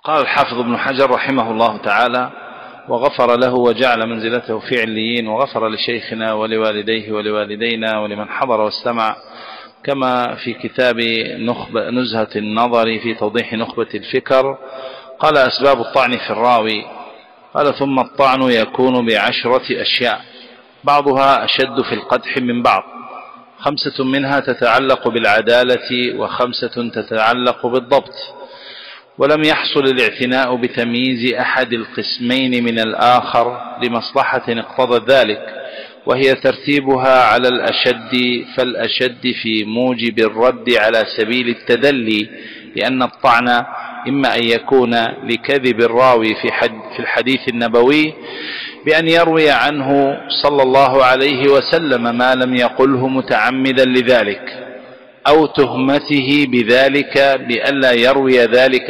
قال الحافظ ابن حجر رحمه الله تعالى وغفر له وجعل منزلته في عليين، وغفر لشيخنا ولوالديه ولوالدينا ولمن حضر واستمع، كما في كتاب نزهة النظر في توضيح نخبة الفكر. قال أسباب الطعن في الراوي. قال ثم الطعن يكون ب10 أشياء، بعضها أشد في القدح من بعض، 5 منها تتعلق بالعدالة و5 تتعلق بالضبط، ولم يحصل الاعتناء بتمييز أحد القسمين من الآخر لمصلحة اقتضت ذلك، وهي ترتيبها على الأشد فالأشد في موجب الرد على سبيل التدلي، لأن الطعن إما أن يكون لكذب الراوي في الحديث النبوي بأن يروي عنه صلى الله عليه وسلم ما لم يقله متعمدا لذلك، أو تهمته بذلك بألا يروي ذلك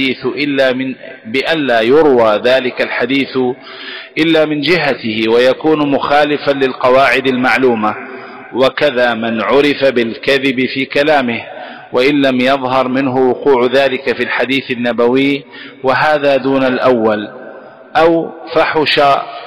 الحديث إلا من جهته ويكون مخالفا للقواعد المعلومة، وكذا من عرف بالكذب في كلامه وإن لم يظهر منه وقوع ذلك في الحديث النبوي، وهذا دون الأول، أو فحش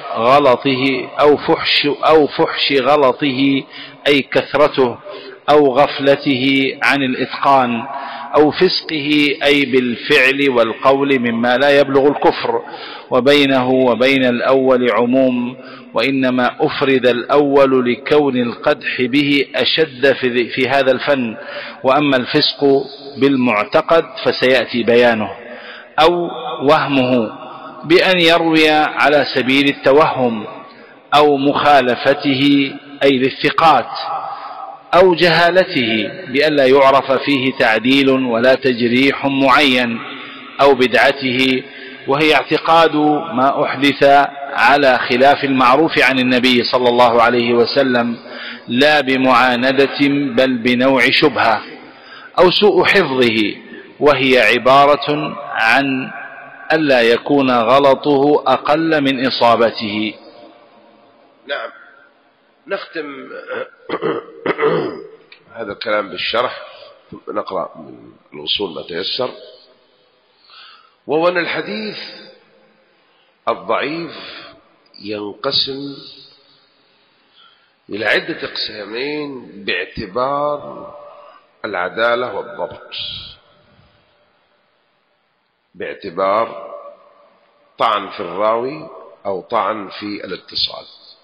غلطه أي كثرته، أو غفلته عن الإتقان، أو فسقه أي بالفعل والقول مما لا يبلغ الكفر، وبينه وبين الأول عموم، وإنما أفرد الأول لكون القدح به أشد في هذا الفن، وأما الفسق بالمعتقد فسيأتي بيانه. أو وهمه بأن يروي على سبيل التوهم، أو مخالفته أي للثقات، أو جهالته بأن لا يعرف فيه تعديل ولا تجريح معين، أو بدعته وهي اعتقاد ما أحدث على خلاف المعروف عن النبي صلى الله عليه وسلم لا بمعاندة بل بنوع شبهة، أو سوء حفظه وهي عبارة عن ألا يكون غلطه أقل من إصابته. نعم، نختم هذا الكلام بالشرح، نقرأ من الأصول ما تيسر. وهو أن الحديث الضعيف ينقسم إلى عدة أقسامين باعتبار العدالة والضبط، باعتبار طعن في الراوي أو طعن في الاتصال.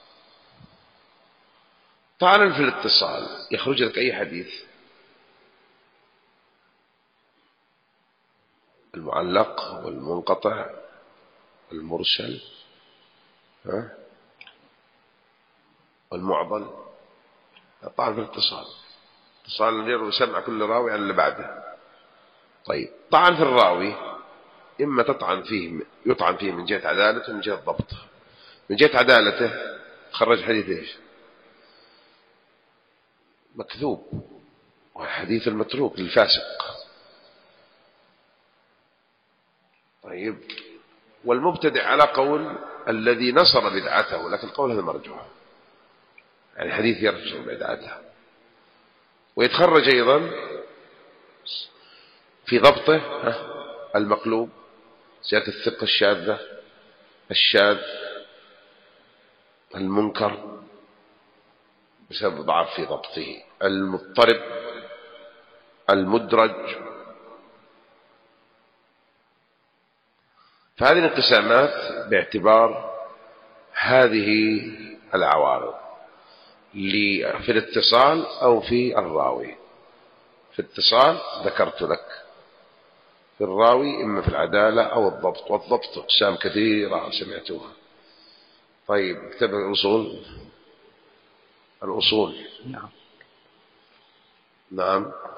طعن في الاتصال يخرج لك أي حديث، المعلق والمنقطع والمرسل والمعضل. طعن في الاتصال، اتصال غير سمع كل راوي عن اللي بعده. طيب، طعن في الراوي إما يطعن فيه من جهة عدالته ومن جهة ضبطه. من جهة عدالته خرج حديث ايش؟ مكذوب، وحديث المتروك للفاسق. طيب، والمبتدع على قول الذي نصر بدعته، لكن القول هذا مرجوح، يعني الحديث يرجع بدعته. ويتخرج أيضا في ضبطه المقلوب، زيادة الثقة الشاذة، الشاذ، المنكر بسبب ضعف في ضبطه، المضطرب، المدرج. فهذه الانقسامات باعتبار هذه العوارض في الاتصال أو في الراوي. في الاتصال ذكرت لك، في الراوي إما في العدالة أو الضبط، والضبط أقسام كثيرة سمعتوها. طيب، اكتب الأصول. نعم.